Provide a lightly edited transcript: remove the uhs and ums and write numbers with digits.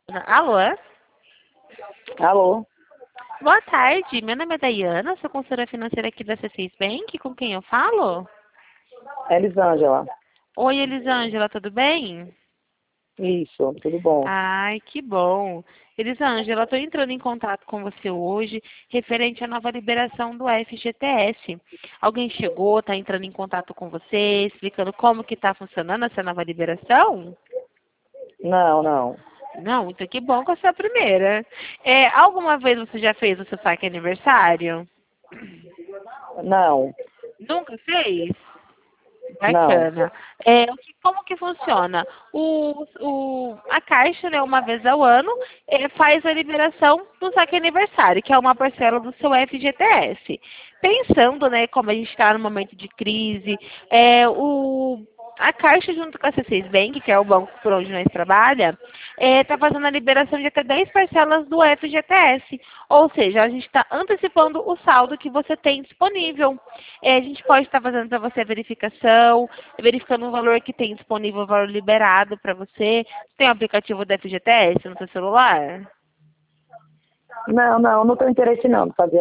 Alô? Alô? Boa tarde, meu nome é Dayana, sou consultora financeira aqui da C6 Bank, com quem eu falo? Elisângela. Oi, Elisângela, tudo bem? Isso, tudo bom. Ai, que bom. Elisângela, estou entrando em contato com você hoje, referente à nova liberação do FGTS. Alguém chegou, está entrando em contato com você, explicando como que está funcionando essa nova liberação? Não, não. Não, então que bom que essa é a primeira. Alguma vez você já fez o seu saque aniversário? Não, Nunca fez? não. Bacana. Como que funciona? A Caixa, né, uma vez ao ano, faz a liberação do saque aniversário, que é uma parcela do seu FGTS. Pensando, né, como a gente está no momento de crise, a Caixa, junto com a C6 Bank, que é o banco por onde nós trabalhamos, está fazendo a liberação de até 10 parcelas do FGTS. Ou seja, a gente está antecipando o saldo que você tem disponível. A gente pode estar fazendo para você a verificação, verificando o valor que tem disponível, o valor liberado para você. Você tem o aplicativo do FGTS no seu celular? Não, não, não tenho interesse não de fazer